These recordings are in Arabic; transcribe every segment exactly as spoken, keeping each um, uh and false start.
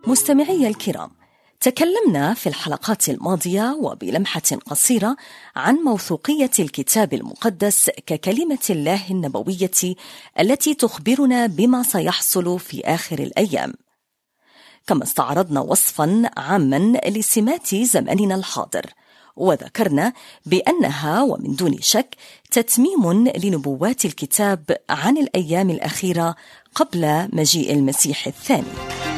مستمعي الكرام، تكلمنا في الحلقات الماضية وبلمحة قصيرة عن موثوقية الكتاب المقدس ككلمة الله النبوية التي تخبرنا بما سيحصل في آخر الأيام، كما استعرضنا وصفا عاما لسمات زماننا الحاضر، وذكرنا بأنها ومن دون شك تتميم لنبوات الكتاب عن الأيام الأخيرة قبل مجيء المسيح الثاني.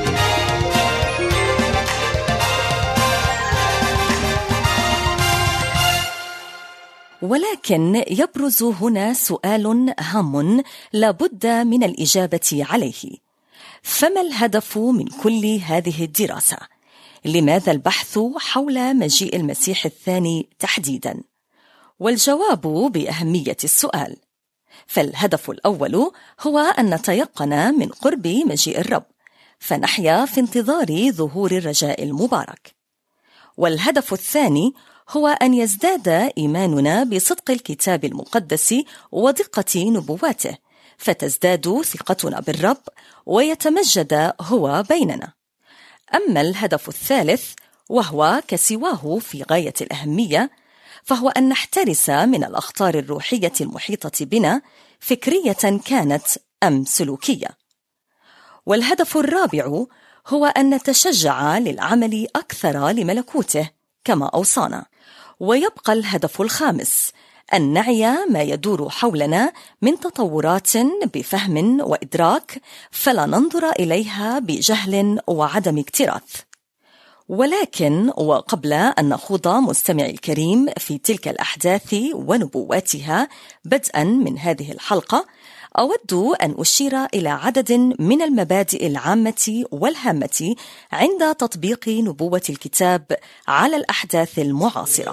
ولكن يبرز هنا سؤال هام لا بد من الإجابة عليه: فما الهدف من كل هذه الدراسة؟ لماذا البحث حول مجيء المسيح الثاني تحديدا؟ والجواب بأهمية السؤال، فالهدف الأول هو أن نتيقن من قرب مجيء الرب، فنحيا في انتظار ظهور الرجاء المبارك. والهدف الثاني هو أن يزداد إيماننا بصدق الكتاب المقدس ودقة نبواته، فتزداد ثقتنا بالرب ويتمجد هو بيننا. أما الهدف الثالث، وهو كسواه في غاية الأهمية، فهو أن نحترس من الأخطار الروحية المحيطة بنا، فكرية كانت أم سلوكية. والهدف الرابع هو أن نتشجع للعمل أكثر لملكوته كما أوصانا. ويبقى الهدف الخامس، أن نعي ما يدور حولنا من تطورات بفهم وإدراك، فلا ننظر إليها بجهل وعدم اكتراث. ولكن وقبل أن نخوض مستمعي الكريم في تلك الأحداث ونبواتها بدءا من هذه الحلقة، أود أن أشير إلى عدد من المبادئ العامة والهامة عند تطبيق نبوة الكتاب على الأحداث المعاصرة.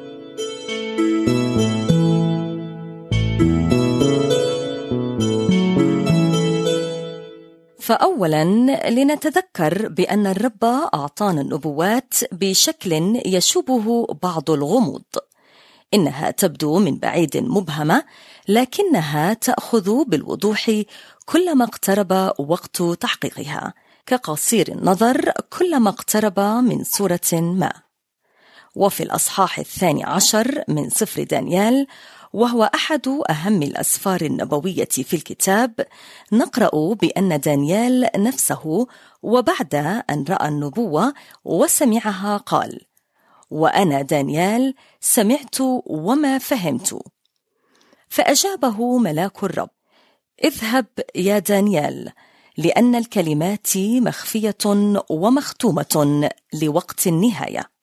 فأولاً لنتذكر بأن الرب أعطانا النبوات بشكل يشوبه بعض الغموض. إنها تبدو من بعيد مبهمة، لكنها تأخذ بالوضوح كلما اقترب وقت تحقيقها، كقصير النظر كلما اقترب من صورة ما. وفي الأصحاح الثاني عشر من سفر دانيال، وهو أحد أهم الأسفار النبوية في الكتاب، نقرأ بأن دانيال نفسه وبعد أن رأى النبوة وسمعها قال: وأنا دانيال سمعت وما فهمت. فأجابه ملاك الرب: اذهب يا دانيال، لأن الكلمات مخفية ومختومة لوقت النهاية.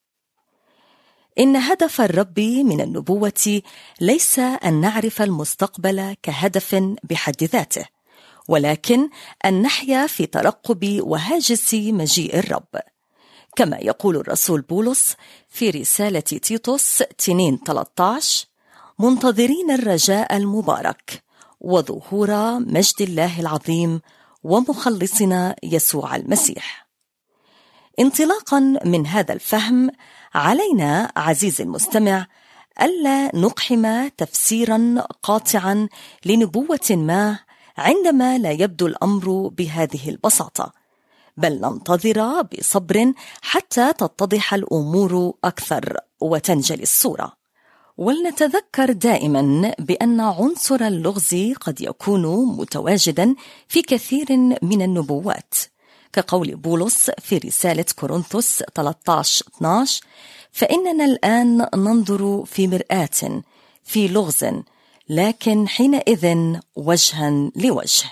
إن هدف الرب من النبوة ليس أن نعرف المستقبل كهدف بحد ذاته، ولكن أن نحيا في ترقب وهاجس مجيء الرب، كما يقول الرسول بولس في رسالة تيتوس اثنين ثلاثة عشر: منتظرين الرجاء المبارك وظهور مجد الله العظيم ومخلصنا يسوع المسيح. انطلاقا من هذا الفهم، علينا عزيزي المستمع ألا نقحم تفسيرا قاطعا لنبوة ما عندما لا يبدو الأمر بهذه البساطة، بل ننتظر بصبر حتى تتضح الأمور أكثر وتنجلي الصورة. ولنتذكر دائما بأن عنصر اللغز قد يكون متواجدا في كثير من النبوات، كقول بولس في رسالة كورنثوس ثلاثة عشر اثني عشر: فإننا الآن ننظر في مرآة في لغز، لكن حينئذ وجها لوجه.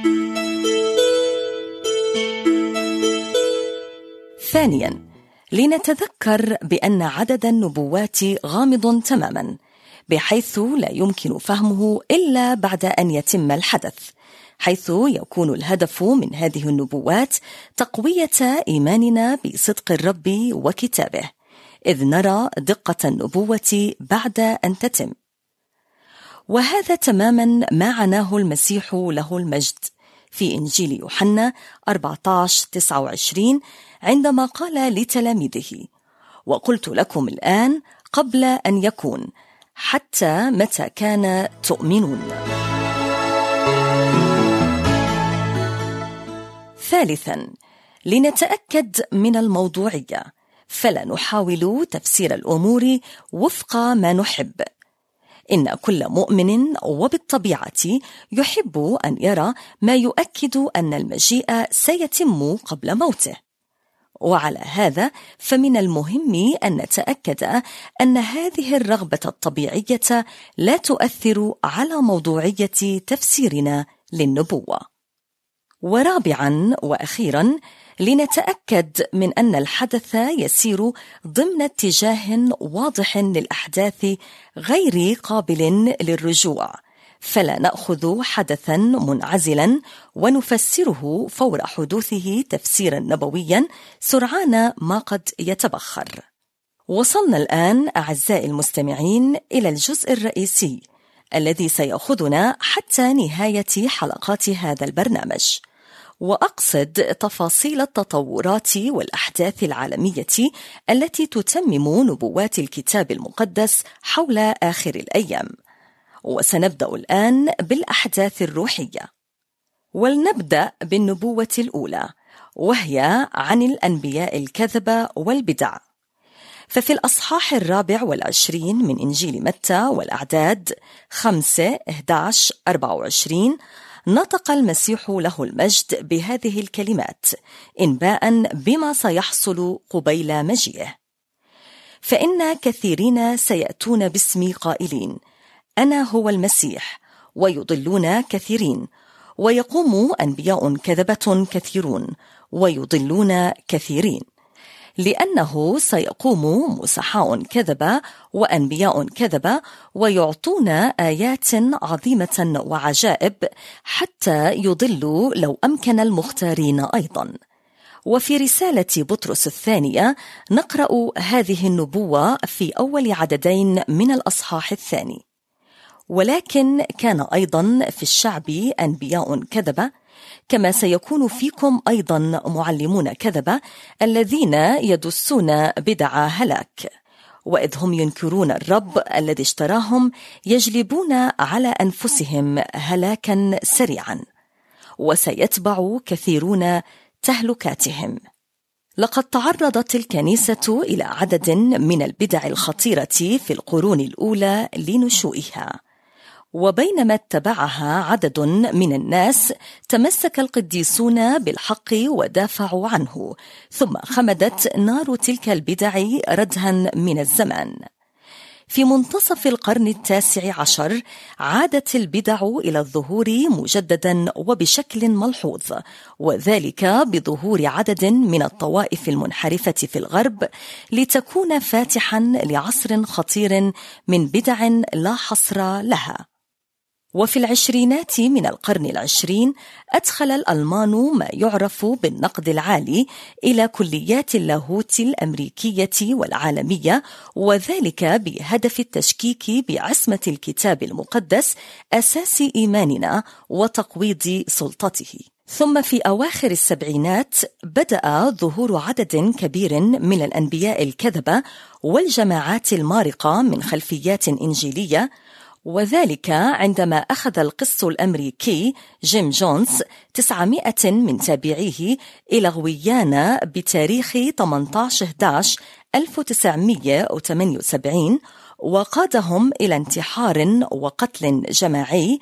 ثانيا، لنتذكر بأن عدد النبوات غامض تماما، بحيث لا يمكن فهمه إلا بعد أن يتم الحدث، حيث يكون الهدف من هذه النبوات تقوية إيماننا بصدق الرب وكتابه، إذ نرى دقة النبوة بعد أن تتم. وهذا تماما ما عناه المسيح له المجد في إنجيل يوحنا أربعة عشر تسعة وعشرين، عندما قال لتلاميذه: وقلت لكم الآن قبل أن يكون، حتى متى كان تؤمنون. ثالثا، لنتأكد من الموضوعية، فلا نحاول تفسير الأمور وفق ما نحب. إن كل مؤمن وبالطبيعة يحب أن يرى ما يؤكد أن المجيء سيتم قبل موته، وعلى هذا فمن المهم أن نتأكد أن هذه الرغبة الطبيعية لا تؤثر على موضوعية تفسيرنا للنبوة. ورابعاً وأخيراً، لنتأكد من أن الحدث يسير ضمن اتجاه واضح للأحداث غير قابل للرجوع، فلا نأخذ حدثاً منعزلاً ونفسره فور حدوثه تفسيراً نبوياً سرعان ما قد يتبخر. وصلنا الآن أعزائي المستمعين إلى الجزء الرئيسي الذي سيأخذنا حتى نهاية حلقات هذا البرنامج، وأقصد تفاصيل التطورات والأحداث العالمية التي تتمم نبوات الكتاب المقدس حول آخر الأيام. وسنبدأ الآن بالأحداث الروحية، ولنبدأ بالنبوة الأولى، وهي عن الأنبياء الكذبة والبدع. ففي الأصحاح الرابع والعشرين من إنجيل متى والأعداد خمسة إحدى عشر أربعة وعشرين نطق المسيح له المجد بهذه الكلمات إنباءً بما سيحصل قبيل مجيئه: فإن كثيرين سيأتون باسمي قائلين أنا هو المسيح، ويضلون كثيرين، ويقوم أنبياء كذبة كثيرون ويضلون كثيرين، لأنه سيقوم مسحاء كذبة وأنبياء كذبة ويعطون آيات عظيمة وعجائب حتى يضلوا لو أمكن المختارين أيضا. وفي رسالة بطرس الثانية نقرأ هذه النبوة في أول عددين من الأصحاح الثاني: ولكن كان أيضا في الشعب أنبياء كذبة، كما سيكون فيكم أيضا معلمون كذبة الذين يدسون بدع هلاك، وإذ هم ينكرون الرب الذي اشتراهم يجلبون على أنفسهم هلاكا سريعا، وسيتبع كثيرون تهلكاتهم. لقد تعرضت الكنيسة إلى عدد من البدع الخطيرة في القرون الأولى لنشوئها، وبينما اتبعها عدد من الناس تمسك القديسون بالحق ودافعوا عنه، ثم خمدت نار تلك البدع ردها من الزمان. في منتصف القرن التاسع عشر عادت البدع إلى الظهور مجددا وبشكل ملحوظ، وذلك بظهور عدد من الطوائف المنحرفة في الغرب، لتكون فاتحا لعصر خطير من بدع لا حصر لها. وفي العشرينات من القرن العشرين أدخل الألمان ما يعرف بالنقد العالي إلى كليات اللاهوت الأمريكية والعالمية، وذلك بهدف التشكيك بعصمة الكتاب المقدس أساس إيماننا وتقويض سلطته. ثم في أواخر السبعينات بدأ ظهور عدد كبير من الأنبياء الكذبة والجماعات المارقة من خلفيات إنجيلية، وذلك عندما أخذ القس الأمريكي جيم جونز تسعمائة من تابعيه إلى غويانا بتاريخ ثمانية عشر إحدى عشر ألف وتسعمائة وثمانية وسبعين، وقادهم إلى انتحار وقتل جماعي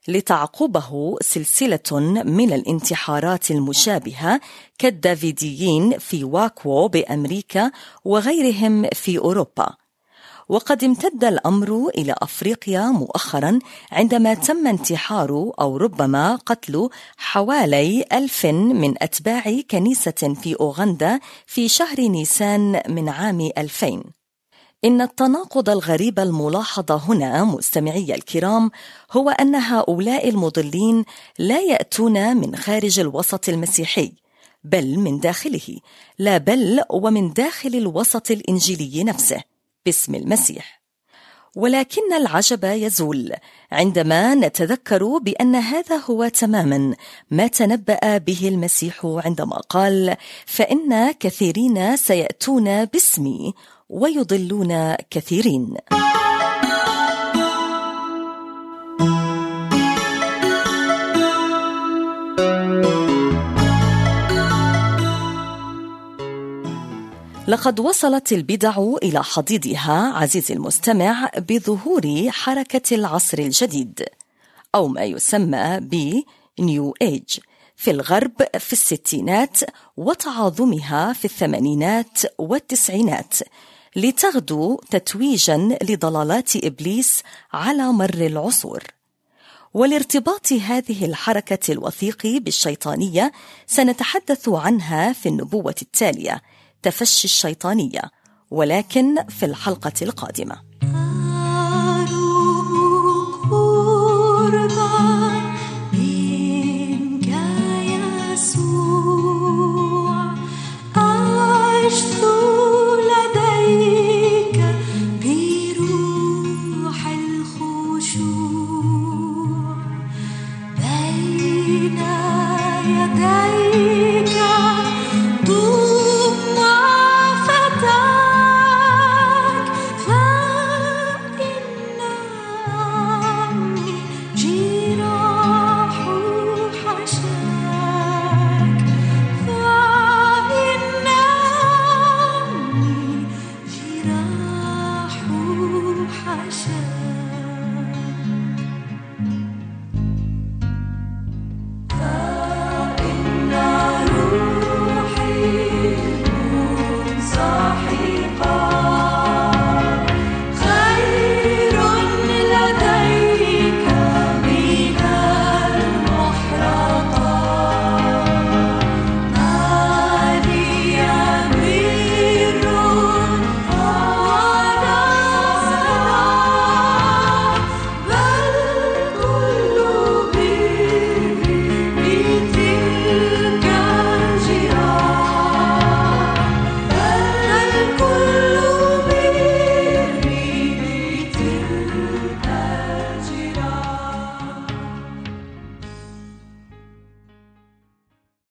لتعقبه سلسلة من الانتحارات المشابهة كالدافيديين في واكو بأمريكا وغيرهم في أوروبا. وقد امتد الأمر إلى أفريقيا مؤخرا عندما تم انتحار أو ربما قتل حوالي ألف من أتباع كنيسة في أوغندا في شهر نيسان من عام ألفين. إن التناقض الغريب الملاحظ هنا مستمعي الكرام هو أن هؤلاء المضلين لا يأتون من خارج الوسط المسيحي، بل من داخله، لا بل ومن داخل الوسط الإنجيلي نفسه باسم المسيح. ولكن العجب يزول عندما نتذكر بأن هذا هو تماما ما تنبأ به المسيح عندما قال: فإن كثيرين سيأتون باسمي ويضلون كثيرين. لقد وصلت البدع إلى حضيضها عزيزي المستمع بظهور حركة العصر الجديد أو ما يسمى ب نيو إيج في الغرب في الستينات وتعاظمها في الثمانينات والتسعينات لتغدو تتويجا لضلالات إبليس على مر العصور. ولارتباط هذه الحركة الوثيق بالشيطانية سنتحدث عنها في النبوة التالية تفشي الشيطانية، ولكن في الحلقة القادمة.